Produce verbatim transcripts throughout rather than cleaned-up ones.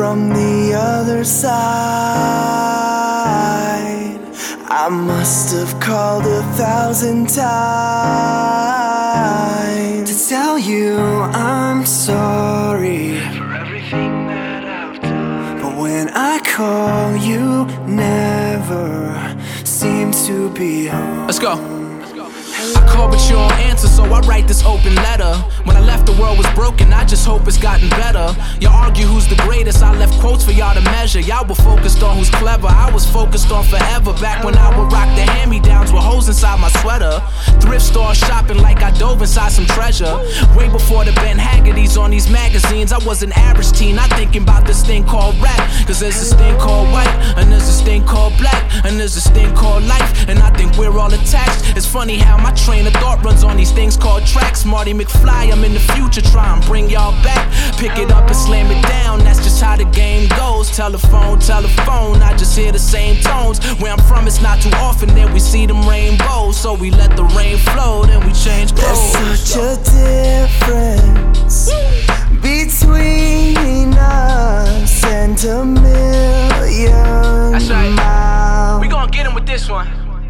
from the other side. I must have called a thousand times to tell you I'm sorry for everything that I've done. But when I call, you never seem to be home. Let's go. I call but you don't answer, so I write this open letter. When I left the world was broken, I just hope it's gotten better. Y'all argue who's the greatest, I left quotes for y'all to measure. Y'all were focused on who's clever, I was focused on forever. Back when I would rock the hand-me-downs with holes inside my sweater. Thrift store shopping like I dove inside some treasure. Way before the Ben Haggerty's on these magazines, I was an average teen, not thinking about this thing called rap. Cause there's this thing called white, and there's this thing called black, and there's this thing called life, and I think we're all attached. It's funny how my train of thought runs on these things called tracks. Marty McFly, I'm in the future, try and bring y'all back. Pick it up and slam it down, that's just how the game goes. Telephone, telephone, I just hear the same tones. Where I'm from, it's not too often that we see them rainbows. So we let the rain flow, then we change clothes. There's such a difference between us and a million That's right. miles. We gon' get him with this one.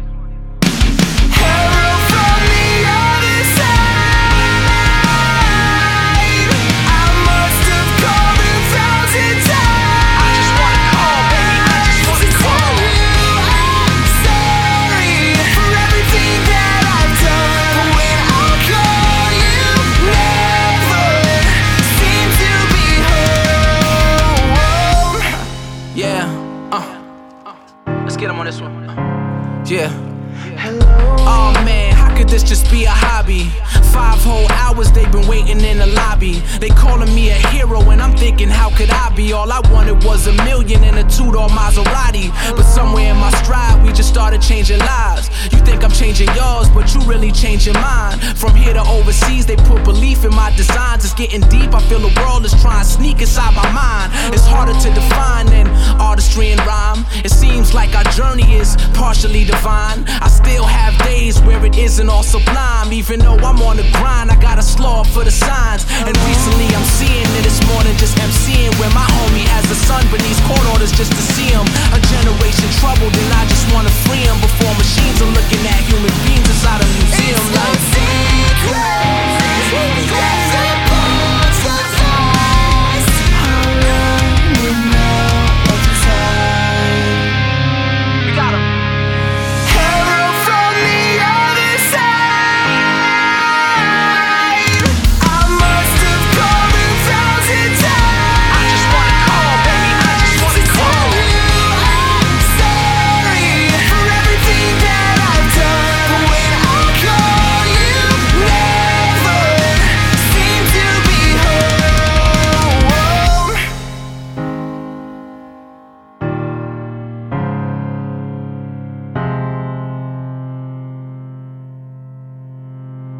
Yeah, uh, uh, let's get him on this one. Uh, yeah. Hello. Oh man, how could this just be a hobby? Five whole hours they've been waiting in the lobby. They calling me a hero and I'm thinking how could I be? All I wanted was a million and a two-door Maserati. But somewhere in my stride we just started changing lives. You think I'm changing yours, but you really changing mine. From here to overseas they put belief in my designs. It's getting deep, I feel the world is trying to sneak inside my mind. It's harder to define than artistry and rhyme. It seems like our journey is partially divine. I still have days where it isn't all sublime. Even though I'm on the grind, I gotta slow up for the signs. And recently I'm seeing that it's more